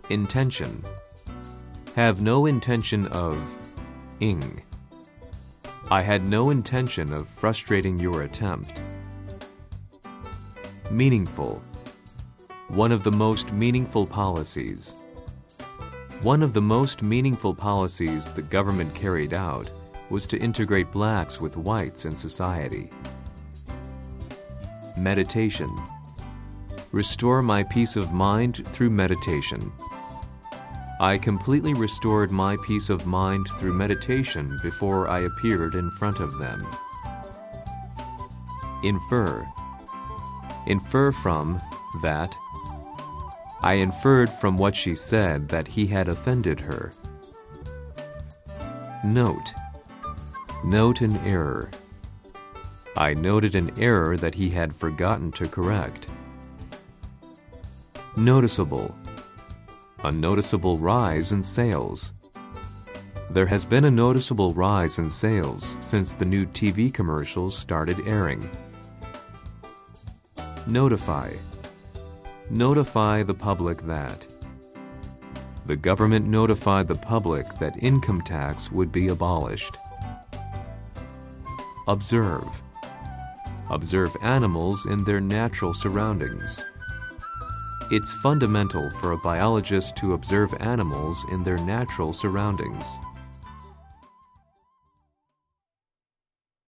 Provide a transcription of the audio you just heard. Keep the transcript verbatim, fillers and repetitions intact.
Intention. Have no intention of ing. I had no intention of frustrating your attempt. Meaningful. One of the most meaningful policies. One of the most meaningful policies the government carried out was to integrate blacks with whites in society. Meditation. Restore my peace of mind through meditation. I completely restored my peace of mind through meditation before I appeared in front of them. Infer. Infer from that. I inferred from what she said that he had offended her. Note. Note an error. I noted an error that he had forgotten to correct. Noticeable. A noticeable rise in sales. There has been a noticeable rise in sales since the new T V commercials started airing. Notify. Notify the public that. The government notified the public that income tax would be abolished. Observe. Observe animals in their natural surroundings. It's fundamental for a biologist to observe animals in their natural surroundings.